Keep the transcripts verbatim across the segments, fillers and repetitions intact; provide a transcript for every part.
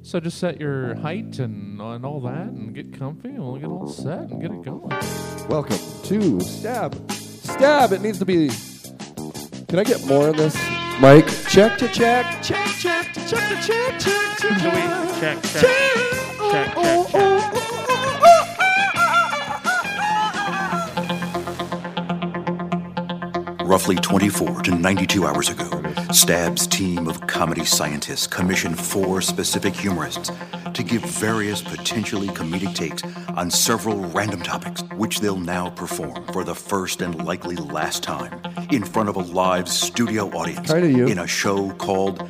So just set your height and, and all that and get comfy and we'll get all set and get it going. Welcome to Stab. Stab, it needs to be... Can I get more on this? Mike, check to check, check, check, to check to check, check, check. Can we check, check, check, check, check. Roughly twenty-four to ninety-two hours ago, Stab's team of comedy scientists commissioned four specific humorists to give various potentially comedic takes on several random topics, which they'll now perform for the first and likely last time in front of a live studio audience Kinda you. in a show called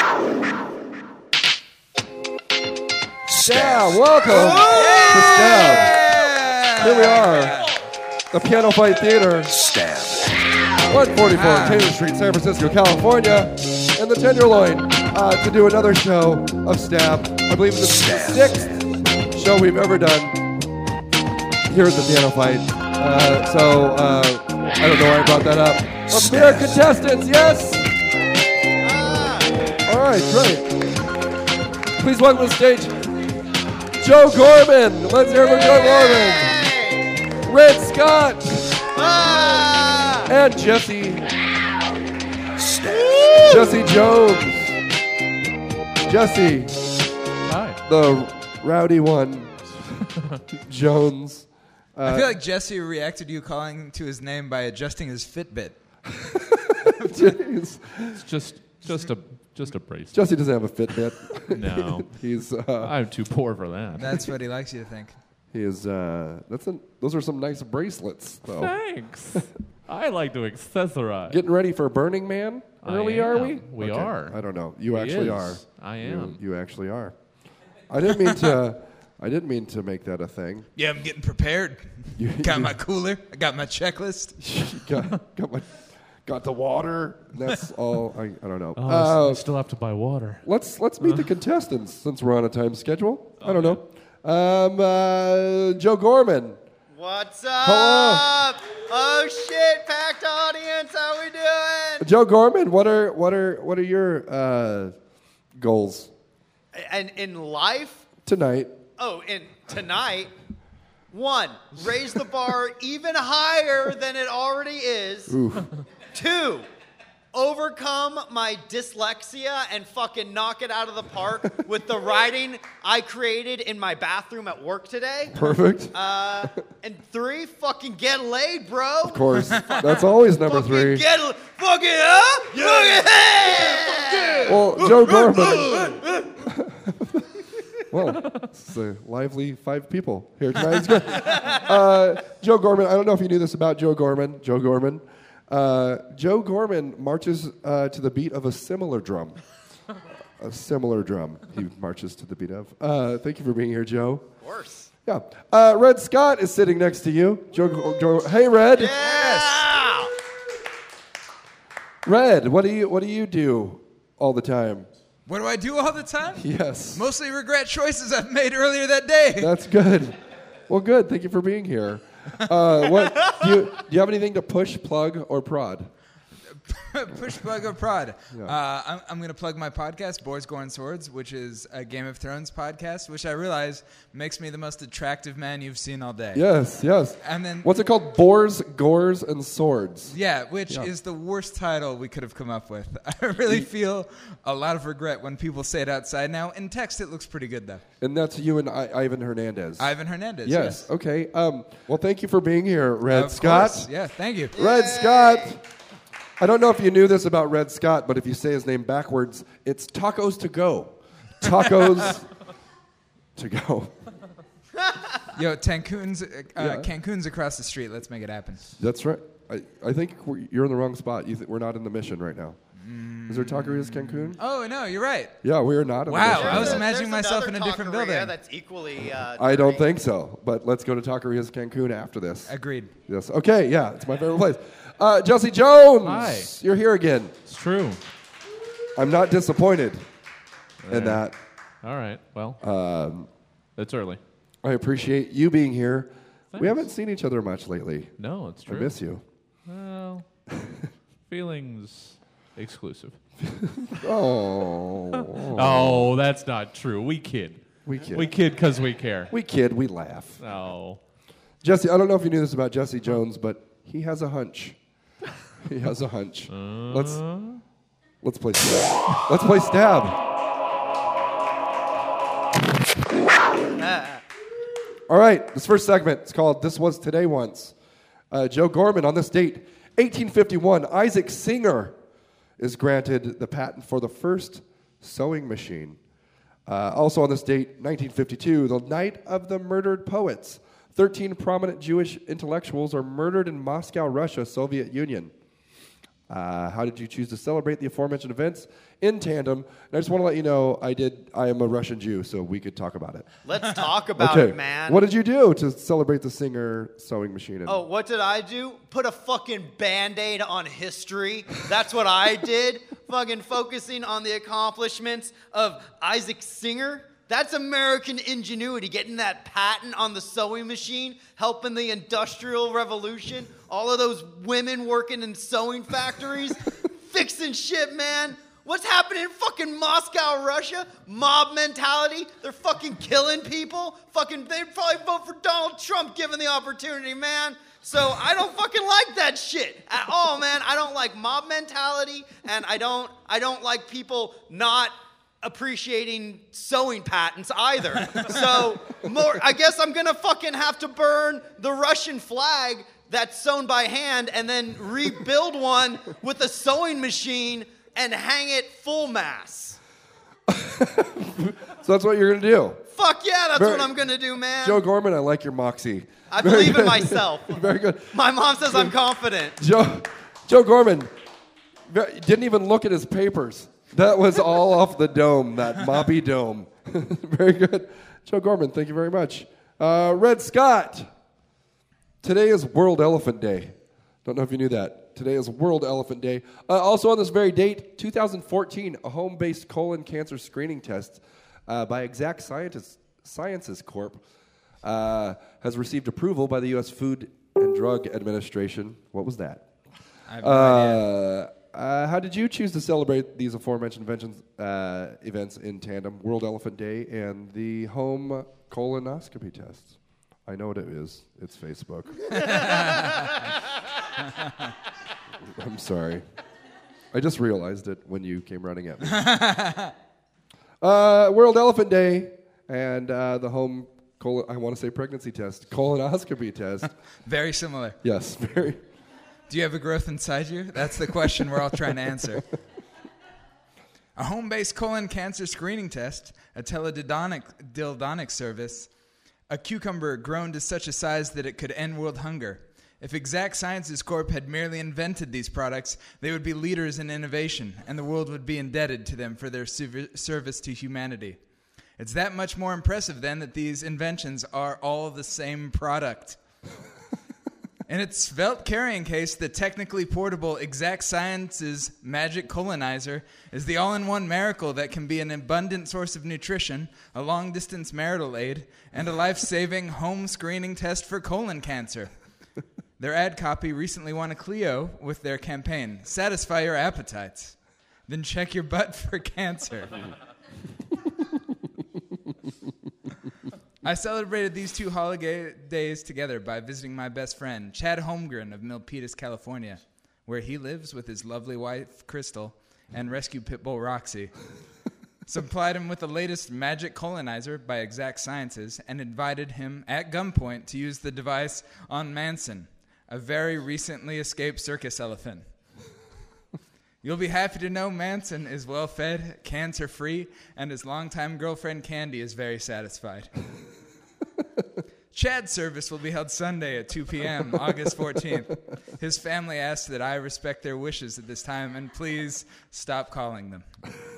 Stab. Yeah, welcome to Stab. Here we are, the Piano Fight Theater. Stab. one forty-four Taylor Street, San Francisco, California, and the Tenderloin uh, to do another show of Stab. I believe it's the Stab. sixth show we've ever done here at the Piano Fight. Uh, so uh, I don't know why I brought that up. Let's meet our contestants, yes? All right, great. Please welcome to the stage Joe Gorman. Let's hear from Joe Gorman. Red Scott. And Jesse. Stab. Jesse Jones. Jesse, Hi. the rowdy one. Jones. I feel like Jesse reacted to you calling to his name by adjusting his Fitbit. Jeez. It's just just a just a bracelet. Jesse doesn't have a Fitbit. No. He's uh, I'm too poor for that. That's what he likes you to think. he is uh, that's a, those are some nice bracelets though. Thanks. I like to accessorize. Getting ready for Burning Man? I Early am. are we? We Okay. are. I don't know. You He actually is. are. I You, am. you actually are. I didn't mean to I didn't mean to make that a thing. Yeah, I'm getting prepared. You, Got you- my cooler. I got my checklist. got, got my got the water. That's all. I, I don't know. Oh, Uh, I still have to buy water. let's let's meet the contestants since we're on a time schedule. I don't know. Um, uh, Joe Gorman. What's up? Hello. Oh shit, packed audience. How we doing? Joe Gorman. What are what are what are your uh, goals And in life, tonight? oh, and tonight, one, raise the bar even higher than it already is. Ooh. Two, overcome my dyslexia and fucking knock it out of the park with the writing I created in my bathroom at work today. Perfect. Uh, and three, fucking get laid, bro. Of course. That's always number Fucking three. get l- fucking huh? Yeah. Well, Joe Gorman. Well, it's a lively five people here tonight. It's good. Uh, Joe Gorman, I don't know if you knew this about Joe Gorman. Joe Gorman. Uh, Joe Gorman marches uh, to the beat of a similar drum. A similar drum he marches to the beat of. Uh, thank you for being here, Joe. Of course. Yeah. Uh, Red Scott is sitting next to you. Joe, Joe, hey, Red. Yeah. Red, what do you what do you do all the time? What do I do all the time? Yes. Mostly regret choices I've made earlier that day. That's good. Well, good. Thank you for being here. Uh, what do you, do you have anything to push, plug, or prod? Push, plug, or prod. Yeah. Uh, I'm, I'm going to plug my podcast, Boys Going Swords, which is a Game of Thrones podcast, which I realize makes me the most attractive man you've seen all day. Yes, yes. And then, What's it called? Boars, Gores, and Swords. yeah, which Yeah. is the worst title we could have come up with. I really feel a lot of regret when people say it outside now. In text, it looks pretty good, though. And that's you and I, Ivan Hernandez. Ivan Hernandez. yes. Yes. Okay. Um, well, thank you for being here, Red Of Scott. course. Yeah, thank you. Red Scott. I don't know if you knew this about Red Scott, but if you say his name backwards, it's tacos to go. Tacos to go. Yo, Cancun's, uh, Yeah. Cancun's across the street. Let's make it happen. That's right. I, I think we're, you're in the wrong spot. You th- we're not in the mission right now. Is there Taquerias Cancun? Oh, no, you're right. Yeah, we are not in Wow, the mission. I was There's a- imagining there's myself in another a different taqueria building. That's equally. Uh, I don't dirty. think so, but let's go to Taquerias Cancun after this. Agreed. Yes. Okay, yeah, it's my favorite place. Uh, Jesse Jones! Hi. You're here again. It's true. I'm not disappointed in Yeah. that. All right. Well, Um, it's early. I appreciate you being here. Thanks. We haven't seen each other much lately. No, it's true. I miss you. Well, feelings exclusive. Oh. Oh, that's not true. We kid. We kid. We kid because we care. We kid, we laugh. Oh. Jesse, I don't know if you knew this about Jesse Jones, but he has a hunch. He has a hunch. Uh, Let's let's play stab. Let's play stab. All right, this first segment is called This Was Today Once. Uh, Joe Gorman, on this date, eighteen fifty-one, Isaac Singer is granted the patent for the first sewing machine. Uh, also on this date, nineteen fifty-two, the night of the murdered poets. thirteen prominent Jewish intellectuals are murdered in Moscow, Russia, Soviet Union. Uh, how did you choose to celebrate the aforementioned events? In tandem. And I just want to let you know, I did. I am a Russian Jew, so we could talk about it. Let's talk about Okay. it, man. What did you do to celebrate the Singer sewing machine? Oh, what did I do? Put a fucking Band-Aid on history. That's what I did. Fucking focusing on the accomplishments of Isaac Singer. That's American ingenuity, getting that patent on the sewing machine, helping the Industrial Revolution, all of those women working in sewing factories, fixing shit, man. What's happening in fucking Moscow, Russia? Mob mentality. They're fucking killing people. Fucking, they'd probably vote for Donald Trump given the opportunity, man. So I don't fucking like that shit at all, man. I don't like mob mentality, and I don't, I don't like people not appreciating sewing patents either. So more, I guess I'm gonna fucking have to burn the Russian flag that's sewn by hand and then rebuild one with a sewing machine and hang it full mass. So that's what you're going to do. Fuck yeah, that's Very- what I'm gonna do, man. Joe Gorman, I like your moxie. I Very believe in good. myself. Very good. My mom says I'm confident. Joe, Joe Gorman ve- didn't even look at his papers. That was all off the dome, that moppy dome. Very good. Joe Gorman, thank you very much. Uh, Red Scott, today is World Elephant Day. Don't know if you knew that. Today is World Elephant Day. Uh, also on this very date, two thousand fourteen, a home-based colon cancer screening test uh, by Exact Sciences, Sciences Corp uh, has received approval by the U S Food and Drug Administration. What was that? I have no idea. Uh, uh, how did you choose to celebrate these aforementioned inventions, uh, events in tandem, World Elephant Day and the home colonoscopy tests? I know what it is. It's Facebook. I'm sorry. I just realized it when you came running at me. uh, World Elephant Day and uh, the home, colon, I want to say pregnancy test, colonoscopy test. Very similar. Yes, very. Do you have a growth inside you? That's the question we're all trying to answer. A home-based colon cancer screening test, a teledildonic dildonic service, a cucumber grown to such a size that it could end world hunger. If Exact Sciences Corp had merely invented these products, they would be leaders in innovation, and the world would be indebted to them for their serv- service to humanity. It's that much more impressive, then, that these inventions are all the same product. In its svelte carrying case, the technically portable Exact Sciences Magic Colonizer is the all-in-one miracle that can be an abundant source of nutrition, a long-distance marital aid, and a life-saving home screening test for colon cancer. Their ad copy recently won a Clio with their campaign, Satisfy Your Appetites. Then check your butt for cancer. I celebrated these two holidays together by visiting my best friend, Chad Holmgren of Milpitas, California, where he lives with his lovely wife, Crystal, and rescue pit bull, Roxy. Supplied him with the latest magic colonizer by Exact Sciences and invited him at gunpoint to use the device on Manson, a very recently escaped circus elephant. You'll be happy to know Manson is well-fed, cancer-free, and his longtime girlfriend Candy is very satisfied. Chad's service will be held Sunday at two p.m., August fourteenth. His family asks that I respect their wishes at this time, and please stop calling them.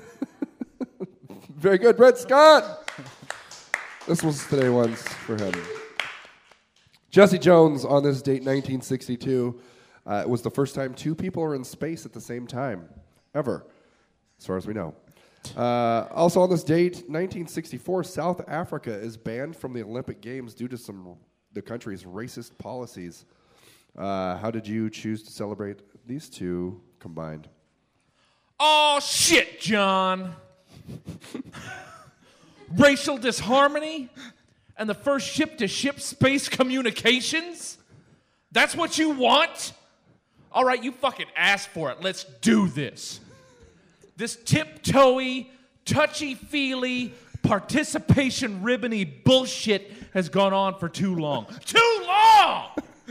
Very good, Red Scott. This was today once for him. Jesse Jones, on this date, nineteen sixty-two, uh, it was the first time two people are in space at the same time, ever, as far as we know. Uh, also on this date, nineteen sixty-four, South Africa is banned from the Olympic Games due to some the country's racist policies. Uh, how did you choose to celebrate these two combined? Oh, shit, John. Racial disharmony and the first ship-to-ship space communications? That's what you want? All right, you fucking asked for it. Let's do this. This tiptoey, touchy-feely, participation ribbony bullshit has gone on for too long. Too long!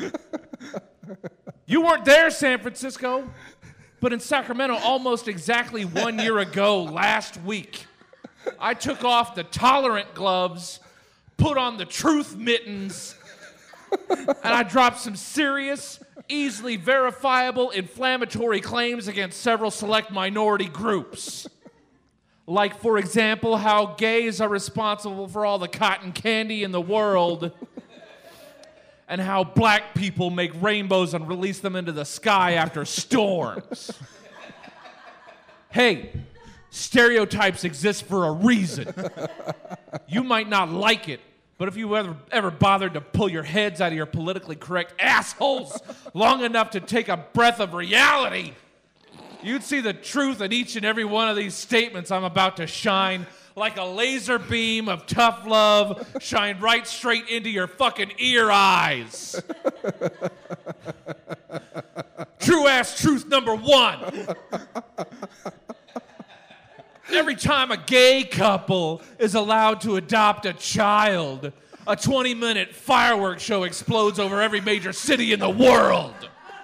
You weren't there, San Francisco, but in Sacramento almost exactly one year ago last week, I took off the tolerant gloves, put on the truth mittens, and I dropped some serious, easily verifiable, inflammatory claims against several select minority groups. Like, for example, how gays are responsible for all the cotton candy in the world, and how black people make rainbows and release them into the sky after storms. Hey, stereotypes exist for a reason. You might not like it, but if you ever, ever bothered to pull your heads out of your politically correct assholes long enough to take a breath of reality, you'd see the truth in each and every one of these statements I'm about to shine like a laser beam of tough love shined right straight into your fucking ear eyes. True ass truth number one. Every time a gay couple is allowed to adopt a child, a twenty-minute fireworks show explodes over every major city in the world.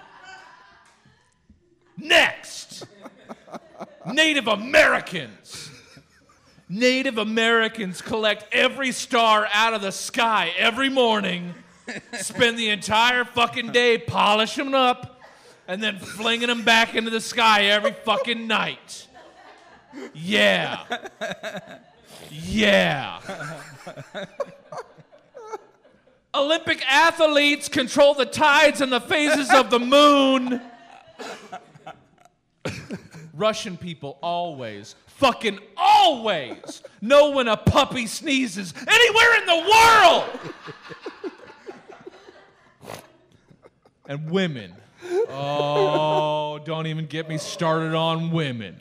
Next, Native Americans. Native Americans collect every star out of the sky every morning, spend the entire fucking day polishing them up, and then flinging them back into the sky every fucking night. Yeah. Yeah. Olympic athletes control the tides and the phases of the moon. Russian people always, fucking always, know when a puppy sneezes anywhere in the world. And women. Oh, don't even get me started on women.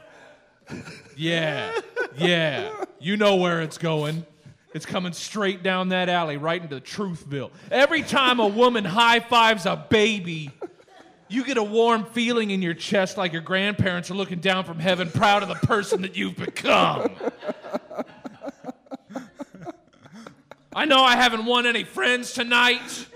Yeah, yeah. You know where it's going. It's coming straight down that alley, right into Truthville. Every time a woman high-fives a baby, you get a warm feeling in your chest like your grandparents are looking down from heaven, proud of the person that you've become. I know I haven't won any friends tonight,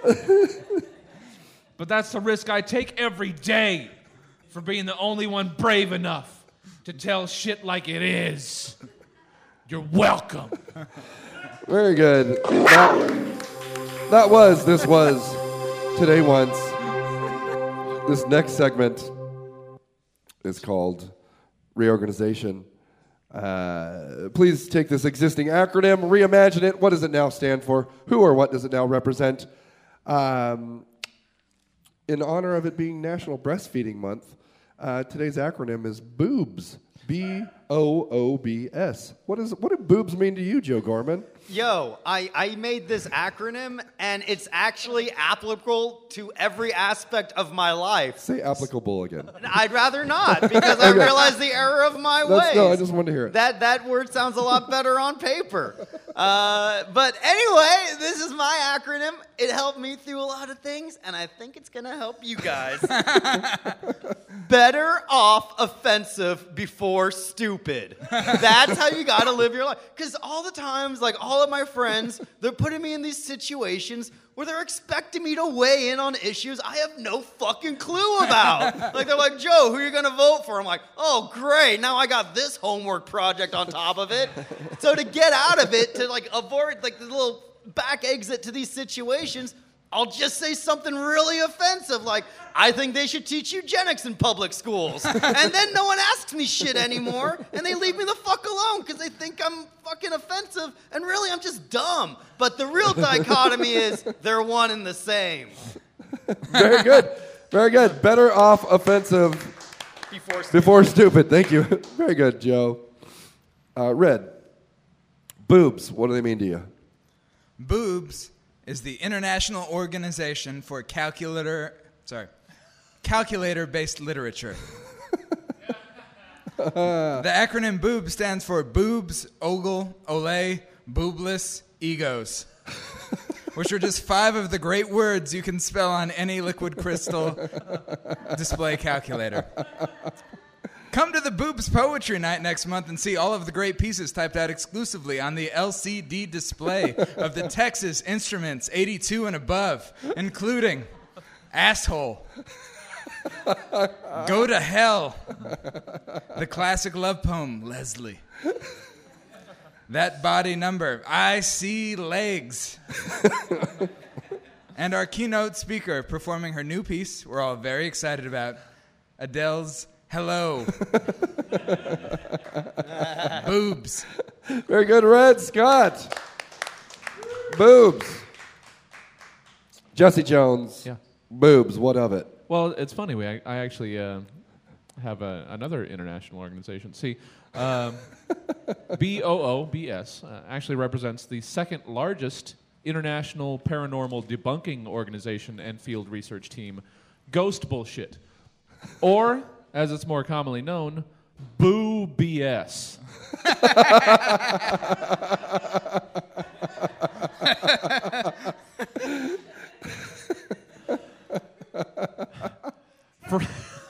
but that's the risk I take every day for being the only one brave enough to tell shit like it is. You're welcome. Very good. That, that was, this was, Today Once. This next segment is called Reorganization. Uh, please take this existing acronym, reimagine it. What does it now stand for? Who or what does it now represent? Um, in honor of it being National Breastfeeding Month, uh, today's acronym is BOOBS. B O O B S. What is? What do boobs mean to you, Joe Gorman? Yo, I, I made this acronym, and it's actually applicable to every aspect of my life. Say applicable again. I'd rather not, because I Okay. realize the error of my That's, ways. no, I just wanted to hear it. That that word sounds a lot better on paper. Uh, but anyway, this is my acronym. It helped me through a lot of things, and I think it's going to help you guys. Better off offensive before stupid. That's how you got to live your life. Because all the times, like all of my friends, they're putting me in these situations where they're expecting me to weigh in on issues I have no fucking clue about. Like, they're like, Joe, who are you going to vote for? I'm like, oh, great. Now I got this homework project on top of it. So to get out of it, to like avoid like the little back exit to these situations, I'll just say something really offensive, like, I think they should teach eugenics in public schools. And then no one asks me shit anymore, and they leave me the fuck alone because they think I'm fucking offensive, and really I'm just dumb. But the real dichotomy is they're one and the same. Very good. Very good. Better off offensive Before stupid. before stupid. Thank you. Very good, Joe. Uh, Red. Boobs. What do they mean to you? Boobs is the International Organization for Calculator, sorry, Calculator-Based Literature. The acronym BOOB stands for boobs, ogle, ole, boobless, egos, which are just five of the great words you can spell on any liquid crystal display calculator. Come to the Boobs Poetry Night next month and see all of the great pieces typed out exclusively on the L C D display of the Texas Instruments eighty-two and above, including Asshole, Go to Hell, the classic love poem, Leslie, That Body Number, I See Legs, and our keynote speaker performing her new piece we're all very excited about, Adele's Hello. Boobs. Very good, Red Scott. Boobs. Jesse Jones. Yeah. Boobs. What of it? Well, it's funny. We I, I actually uh, have a, another international organization. See, um, B O O B S uh, actually represents the second largest international paranormal debunking organization and field research team, Ghost Bullshit, or as it's more commonly known, Boo B S. For,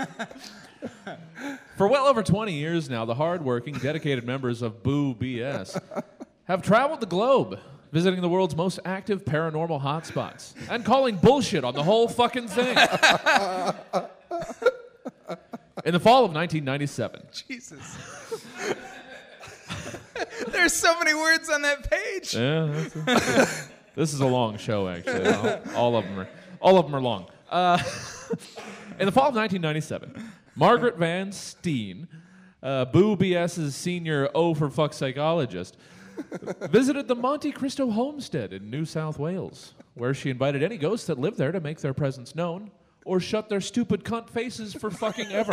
for well over twenty years now, the hardworking, dedicated members of Boo B S have traveled the globe, visiting the world's most active paranormal hotspots and calling bullshit on the whole fucking thing. In the fall of nineteen ninety-seven. Jesus. There's so many words on that page. Yeah, that's a, this is a long show, actually. All, all of them are, all of them are long. Uh, in the fall of nineteen ninety-seven, Margaret Van Steen, uh, Boo BS's senior O for fuck psychologist, visited the Monte Cristo homestead in New South Wales, where she invited any ghosts that lived there to make their presence known or shut their stupid cunt faces for fucking ever.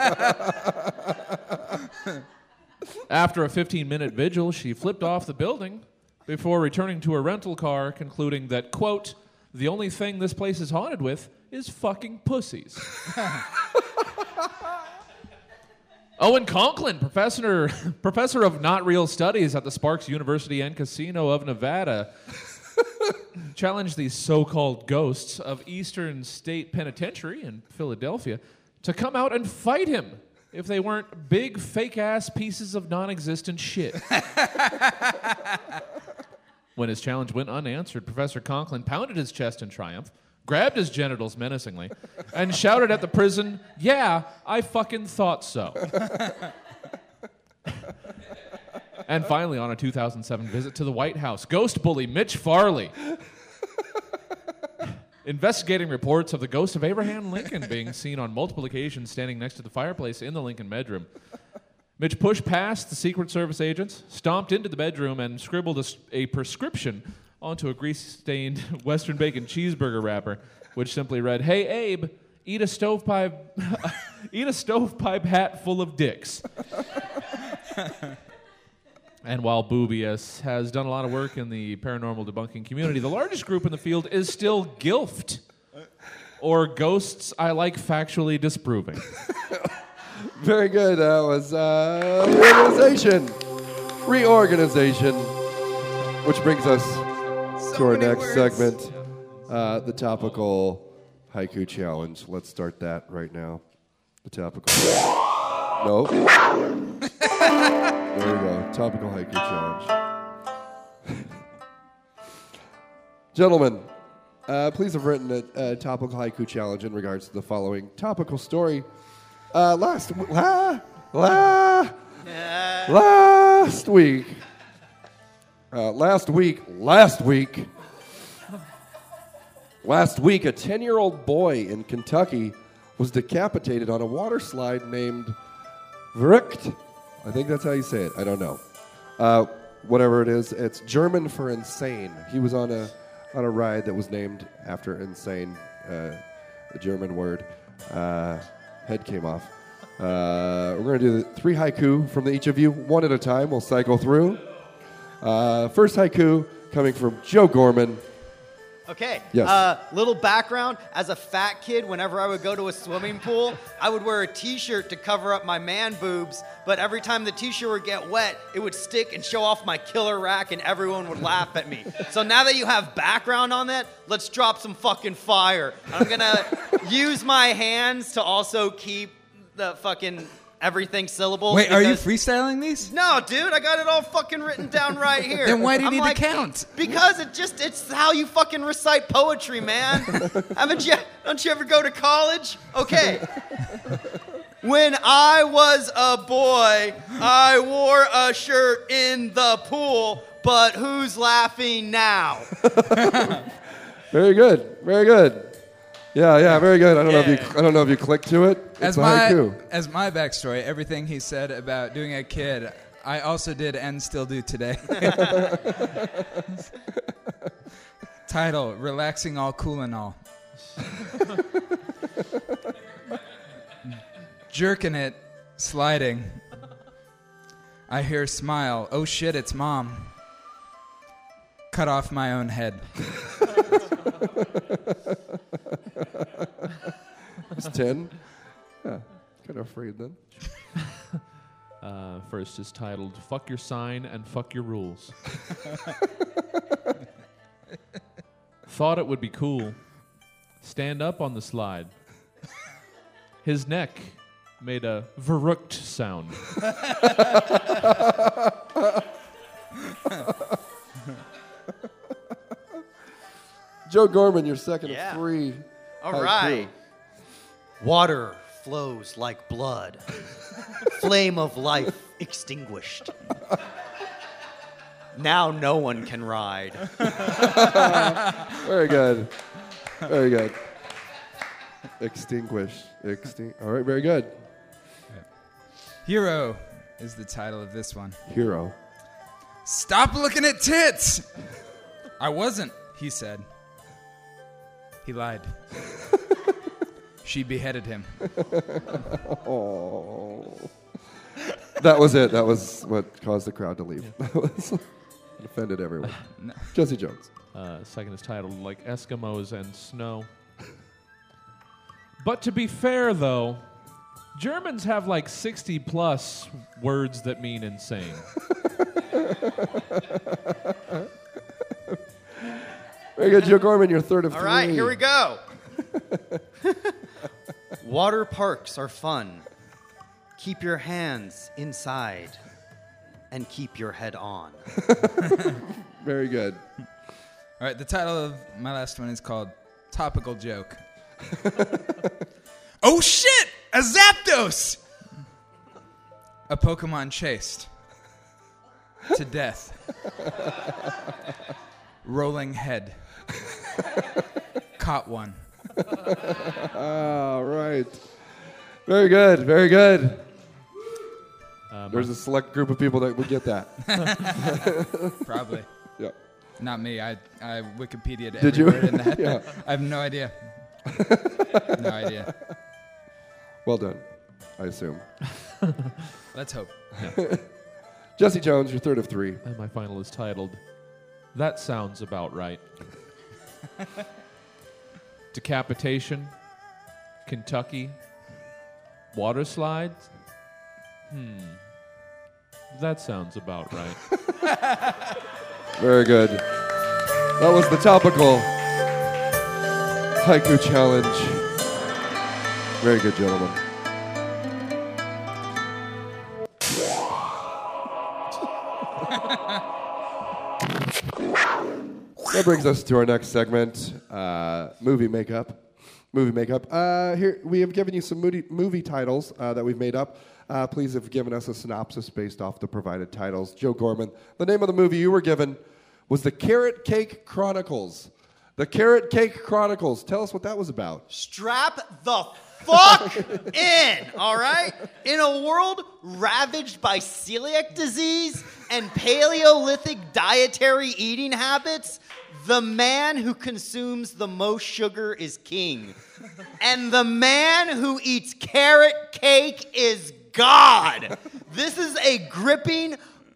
After a fifteen-minute vigil, she flipped off the building before returning to her rental car, concluding that, quote, the only thing this place is haunted with is fucking pussies. Owen Conklin, professor, professor of not real studies at the Sparks University and Casino of Nevada, challenged these so-called ghosts of Eastern State Penitentiary in Philadelphia to come out and fight him if they weren't big, fake-ass pieces of non-existent shit. When his challenge went unanswered, Professor Conklin pounded his chest in triumph, grabbed his genitals menacingly, and shouted at the prison, yeah, I fucking thought so. And finally, on a two thousand seven visit to the White House, ghost bully Mitch Farley, investigating reports of the ghost of Abraham Lincoln being seen on multiple occasions standing next to the fireplace in the Lincoln bedroom. Mitch pushed past the Secret Service agents, stomped into the bedroom, and scribbled a, a prescription onto a grease-stained Western bacon cheeseburger wrapper, which simply read, "Hey, Abe, eat a stovepipe, eat a stovepipe hat full of dicks." And while Boo B S has done a lot of work in the paranormal debunking community, the largest group in the field is still GILFT, or Ghosts I Like Factually Disproving. Very good. That was uh, reorganization. Reorganization. Which brings us So to our many next words. segment, uh, the topical haiku challenge. Let's start that right now. The topical. Nope. There we go. Topical haiku challenge. Gentlemen, uh, please have written a, a topical haiku challenge in regards to the following topical story. Uh, last w- la, la, last week, uh, last week, last week, last week, a ten-year-old boy in Kentucky was decapitated on a water slide named Verrückt. I think that's how you say it. I don't know. Uh, whatever it is, it's German for insane. He was on a on a ride that was named after insane, uh, a German word. Uh, head came off. Uh, we're going to do the three haiku from the, each of you, one at a time. We'll cycle through. Uh, first haiku coming from Joe Gorman. Okay. Yes. Uh, little background. As a fat kid, whenever I would go to a swimming pool, I would wear a t-shirt to cover up my man boobs, but every time the t-shirt would get wet, it would stick and show off my killer rack, and everyone would laugh at me. So now that you have background on that, let's drop some fucking fire. I'm gonna use my hands to also keep the fucking everything syllables. Wait, are you because- freestyling these? No, dude, I got it all fucking written down right here. Then why do you I'm need like, to count? Because it just, it's how you fucking recite poetry, man. Haven't you, don't you ever go to college? Okay. When I was a boy, I wore a shirt in the pool, but who's laughing now? Very good. Very good. Yeah, yeah, very good. I don't know if you I don't know if you clicked to it. It's As a my haiku. as my backstory, everything he said about doing a kid, I also did and still do today. Title: Relaxing all cool and all. Jerking it, sliding. I hear smile. Oh shit, it's mom. Cut off my own head. It's ten. Yeah, kind of afraid then. Uh, first is titled "Fuck Your Sign and Fuck Your Rules." Thought it would be cool. Stand up on the slide. His neck made a verrucht sound. Joe Gorman, your second Yeah. of three. All haiku. right. Water flows like blood. Flame of life extinguished. Now no one can ride. Very good. Very good. Extinguish. Extin- All right, very good. Hero is the title of this one. Hero. Stop looking at tits! I wasn't, he said. He lied. She beheaded him. Oh. That was it. That was what caused the crowd to leave. That was it offended everyone. Jesse Jones. Uh, second is titled "Like Eskimos and Snow." But to be fair, though, Germans have like sixty plus words that mean insane. Very good, Joe Gorman, your third of All three. right, here we go. Water parks are fun. Keep your hands inside and keep your head on. Very good. All right, the title of my last one is called Topical Joke. Oh shit! A Zapdos! A Pokemon chased to death. Rolling head. Caught one. All right. Very good. Very good. Um, There's a select group of people that would get that. Probably. Yeah. Not me. I I Wikipedia'd Did every you? word in that. Yeah. I have no idea. No idea. Well done, I assume. Let's hope. Jesse Jones, your third of three. And my final is titled "That Sounds About Right." Decapitation, Kentucky, water slides. Hmm. That sounds about right. Very good. That was the topical haiku challenge. Very good, gentlemen. That brings us to our next segment, uh, movie makeup. Movie makeup. Uh, here we have given you some movie, movie titles uh, that we've made up. Uh, please have given us a synopsis based off the provided titles. Joe Gorman, the name of the movie you were given was The Carrot Cake Chronicles. The Carrot Cake Chronicles. Tell us what that was about. Strap the fuck in, all right? In a world ravaged by celiac disease and Paleolithic dietary eating habits, the man who consumes the most sugar is king. And the man who eats carrot cake is God. This is a gripping,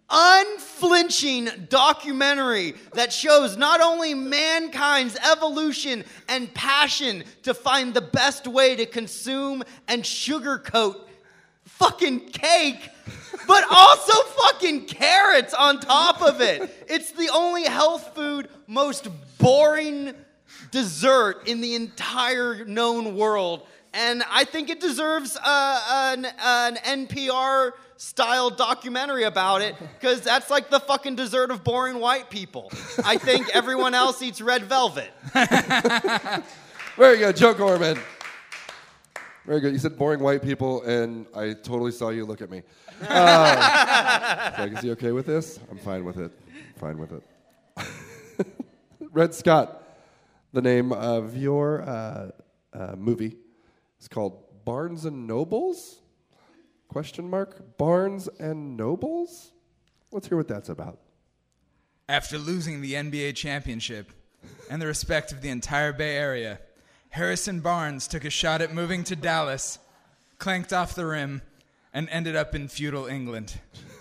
unflinching documentary that shows not only mankind's evolution and passion to find the best way to consume and sugarcoat fucking cake, but also fucking carrots on top of it. It's the only health food, most boring dessert in the entire known world. And I think it deserves uh, an, an N P R-style documentary about it, because that's like the fucking dessert of boring white people. I think everyone else eats red velvet. Very good, Joe Gorman. Very good. You said boring white people, and I totally saw you look at me. Uh, so is he okay with this? I'm fine with it. I'm fine with it. Red Scott, the name of your uh, uh, movie is called Barnes and Nobles? Question mark? Barnes and Nobles? Let's hear what that's about. After losing the N B A championship and the respect of the entire Bay Area, Harrison Barnes took a shot at moving to Dallas, clanked off the rim, and ended up in feudal England.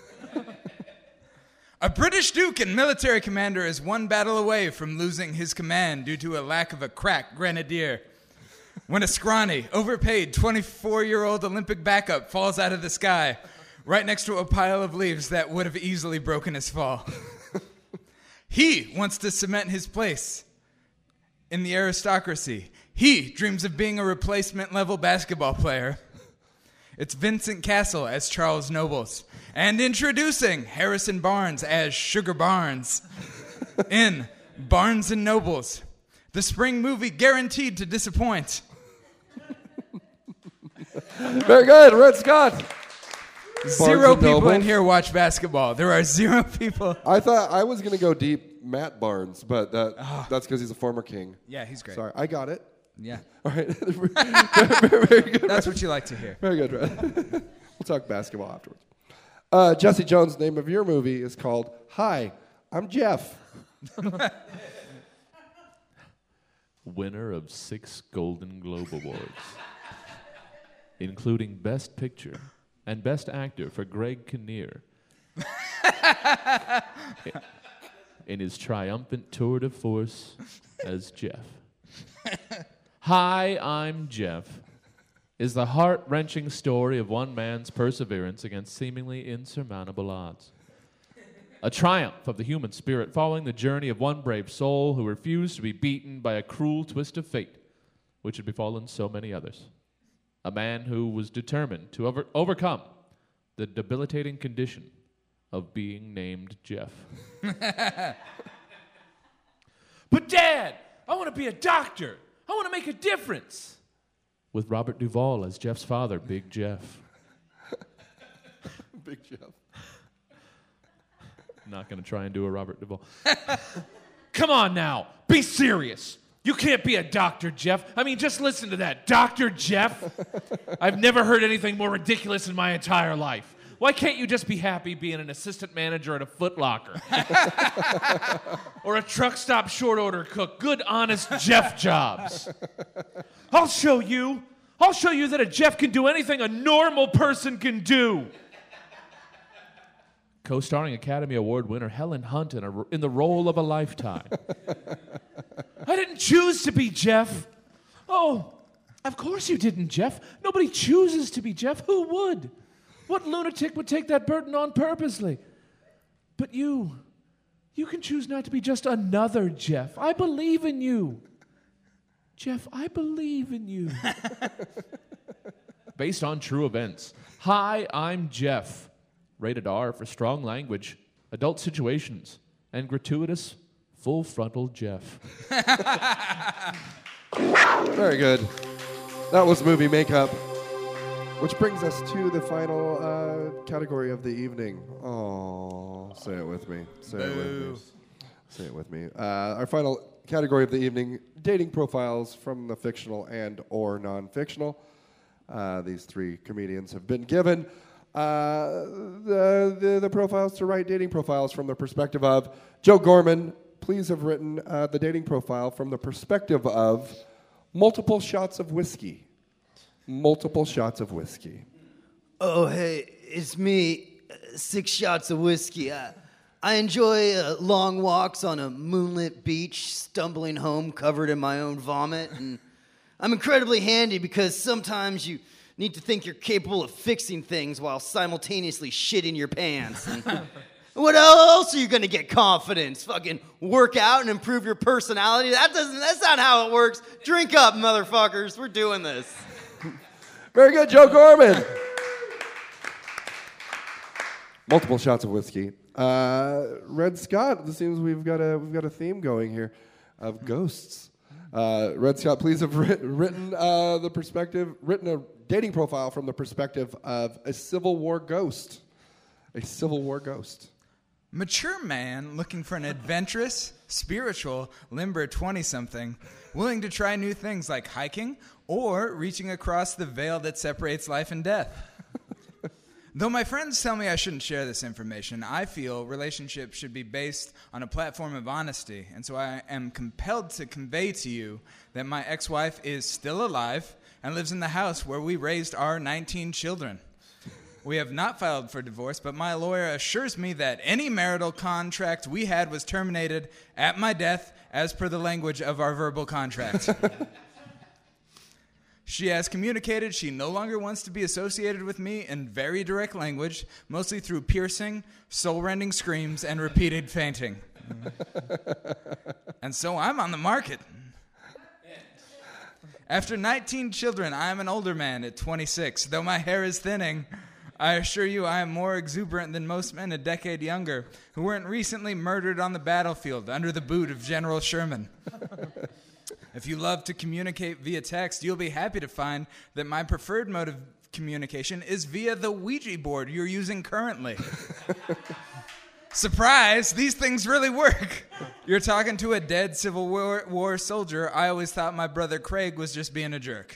A British duke and military commander is one battle away from losing his command due to a lack of a crack grenadier, when a scrawny, overpaid twenty-four-year-old Olympic backup falls out of the sky right next to a pile of leaves that would have easily broken his fall. He wants to cement his place in the aristocracy. He dreams of being a replacement-level basketball player. It's Vincent Castle as Charles Nobles. And introducing Harrison Barnes as Sugar Barnes in Barnes and Nobles, the spring movie guaranteed to disappoint. Very good, Red Scott. Zero and people Nobles. in here watch basketball. There are zero people. I thought I was going to go deep Matt Barnes, but that, that's because he's a former king. Yeah, he's great. Sorry, I got it. Yeah. All right. very, very good. That's what you like to hear. Very good, Red. We'll talk basketball afterwards. Uh, Jesse Jones' name of your movie is called Hi, I'm Jeff. Winner of six Golden Globe Awards, including Best Picture and Best Actor for Greg Kinnear in his triumphant tour de force as Jeff. Hi, I'm Jeff is the heart-wrenching story of one man's perseverance against seemingly insurmountable odds. A triumph of the human spirit following the journey of one brave soul who refused to be beaten by a cruel twist of fate, which had befallen so many others. A man who was determined to over- overcome the debilitating condition of being named Jeff. But Dad, I want to be a doctor. I want to make a difference. With Robert Duvall as Jeff's father, Big Jeff. Big Jeff. I'm not going to try and do a Robert Duvall. Come on now. Be serious. You can't be a Doctor Jeff. I mean, just listen to that. Doctor Jeff? I've never heard anything more ridiculous in my entire life. Why can't you just be happy being an assistant manager at a Foot Locker? Or a truck stop short order cook? Good, honest Jeff jobs. I'll show you. I'll show you that a Jeff can do anything a normal person can do. Co-starring Academy Award winner Helen Hunt in, a, in the role of a lifetime. I didn't choose to be Jeff. Oh, of course you didn't, Jeff. Nobody chooses to be Jeff. Who would? What lunatic would take that burden on purposely? But you, you can choose not to be just another Jeff. I believe in you. Jeff, I believe in you. Based on true events. Hi, I'm Jeff. Rated R for strong language, adult situations, and gratuitous full frontal Jeff. Very good. That was movie makeup. Which brings us to the final uh, category of the evening. Oh, say it with me. Say it with me. Say it with me. Uh, our final category of the evening, dating profiles from the fictional and or non-fictional. Uh, these three comedians have been given uh, the, the, the profiles to write dating profiles from the perspective of. Joe Gorman, please have written uh, the dating profile from the perspective of multiple shots of whiskey. Multiple shots of whiskey. Oh, hey, it's me. six shots of whiskey. I, I enjoy uh, long walks on a moonlit beach, stumbling home covered in my own vomit. And I'm incredibly handy because sometimes you need to think you're capable of fixing things while simultaneously shitting your pants. And what else are you going to get confidence? Fucking work out and improve your personality? That doesn't, that's not how it works. Drink up, motherfuckers. We're doing this. Very good, Joe Gorman. Multiple shots of whiskey. Uh, Red Scott, it seems we've got a we've got a theme going here of ghosts. Uh, Red Scott, please have writ- written uh, the perspective, written a dating profile from the perspective of a Civil War ghost. A Civil War ghost. Mature man looking for an adventurous, spiritual, limber twenty-something, willing to try new things like hiking or reaching across the veil that separates life and death. Though my friends tell me I shouldn't share this information, I feel relationships should be based on a platform of honesty, and so I am compelled to convey to you that my ex-wife is still alive and lives in the house where we raised our nineteen children. We have not filed for divorce, but my lawyer assures me that any marital contract we had was terminated at my death as per the language of our verbal contract. She has communicated she no longer wants to be associated with me in very direct language, mostly through piercing, soul-rending screams, and repeated fainting. And so I'm on the market. After nineteen children, I am an older man at twenty-six. Though my hair is thinning, I assure you I am more exuberant than most men a decade younger who weren't recently murdered on the battlefield under the boot of General Sherman. If you love to communicate via text, you'll be happy to find that my preferred mode of communication is via the Ouija board you're using currently. Surprise! These things really work. You're talking to a dead Civil War, War soldier. I always thought my brother Craig was just being a jerk.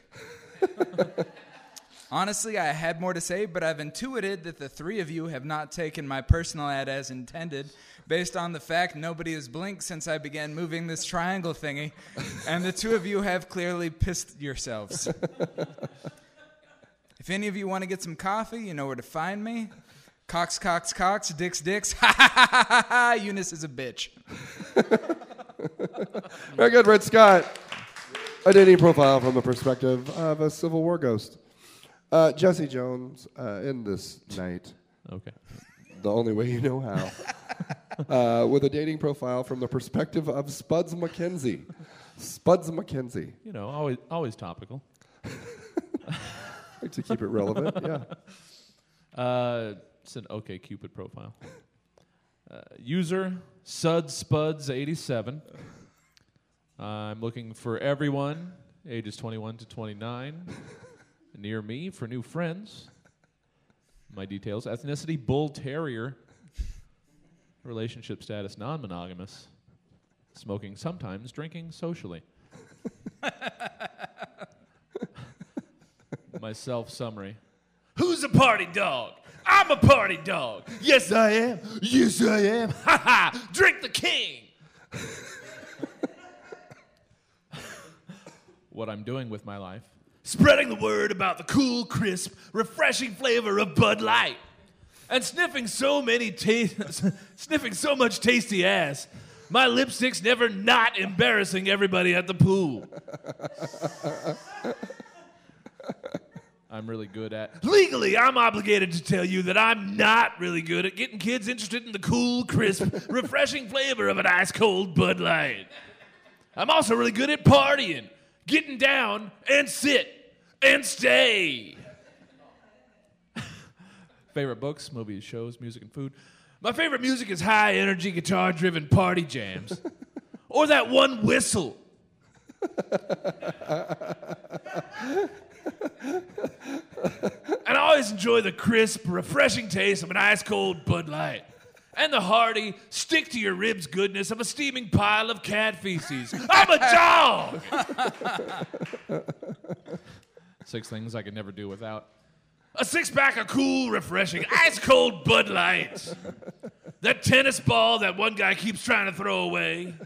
Honestly, I had more to say, but I've intuited that the three of you have not taken my personal ad as intended, based on the fact nobody has blinked since I began moving this triangle thingy, and the two of you have clearly pissed yourselves. If any of you want to get some coffee, you know where to find me. Cox, Cox, Cox, Dicks, Dicks. Ha ha ha ha ha. Eunice is a bitch. Very good, Red Scott. A dating profile from the perspective of a Civil War ghost. Uh, Jesse Jones, uh, in this night. Okay. The only way you know how. Uh, with a dating profile from the perspective of Spuds McKenzie. Spuds McKenzie. You know, always always topical. Like to keep it relevant, yeah. Uh, it's an OkCupid profile. Uh, user Sud Spuds eighty-seven. I'm looking for everyone ages twenty-one to twenty-nine near me for new friends. My details: ethnicity bull terrier, relationship status non-monogamous, smoking sometimes, drinking socially. My self-summary: who's a party dog? I'm a party dog. Yes, I am. Yes, I am. Ha ha! Drink the king. What I'm doing with my life: spreading the word about the cool, crisp, refreshing flavor of Bud Light, and sniffing so many ta- sniffing so much tasty ass. My lipstick's never not embarrassing everybody at the pool. I'm really good at... Legally, I'm obligated to tell you that I'm not really good at getting kids interested in the cool, crisp, refreshing flavor of an ice-cold Bud Light. I'm also really good at partying, getting down and sit and stay. Favorite books, movies, shows, music, and food. My favorite music is high-energy, guitar-driven party jams. Or that one whistle. And I always enjoy the crisp, refreshing taste of an ice-cold Bud Light. And the hearty, stick-to-your-ribs goodness of a steaming pile of cat feces. I'm a dog! Six things I could never do without. A six-pack of cool, refreshing, ice-cold Bud Light. That tennis ball that one guy keeps trying to throw away.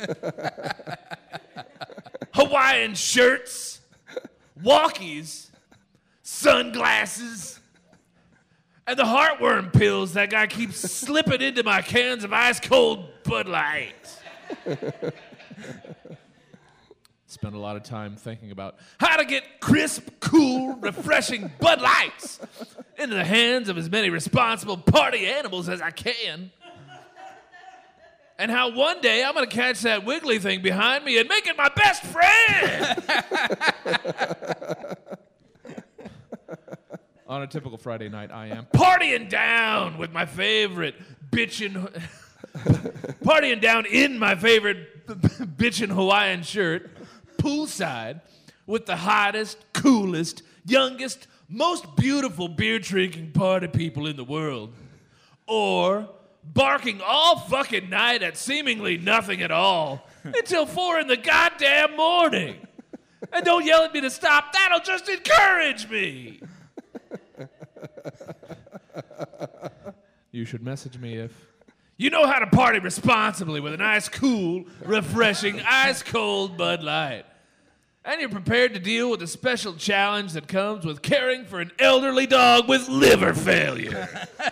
Hawaiian shirts. Walkies. Sunglasses. And the heartworm pills that guy keeps slipping into my cans of ice-cold Bud Light. Spent a lot of time thinking about how to get crisp, cool, refreshing Bud Lights into the hands of as many responsible party animals as I can. And how one day I'm going to catch that wiggly thing behind me and make it my best friend. On a typical Friday night, I am partying down with my favorite bitchin'... partying down in my favorite bitchin' Hawaiian shirt, poolside, with the hottest, coolest, youngest, most beautiful beer-drinking party people in the world. Or barking all fucking night at seemingly nothing at all until four in the goddamn morning. And don't yell at me to stop. That'll just encourage me. You should message me if you know how to party responsibly with a nice, cool, refreshing, ice-cold Bud Light. And you're prepared to deal with the special challenge that comes with caring for an elderly dog with liver failure.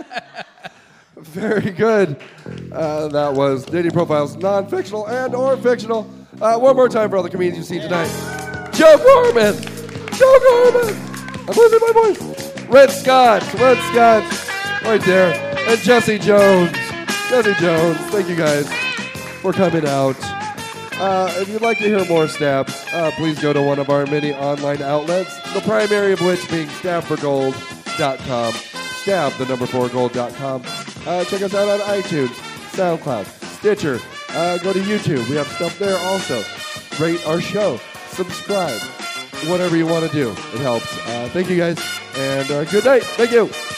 Very good. Uh, that was Dating Profiles, non-fictional and or fictional. Uh, one more time for all the comedians you see tonight. Joe Gorman! Joe Gorman! I'm losing my voice. Red Scott. Red Scott. Right there. And Jesse Jones. Jesse Jones. Thank you guys for coming out. Uh, if you'd like to hear more stabs, uh, please go to one of our many online outlets, the primary of which being stab for gold dot com. Stab, the number four, gold dot com. Uh, check us out on iTunes, SoundCloud, Stitcher. Uh, go to YouTube. We have stuff there also. Rate our show. Subscribe. Whatever you want to do. It helps. Uh, thank you guys. And uh, good night. Thank you.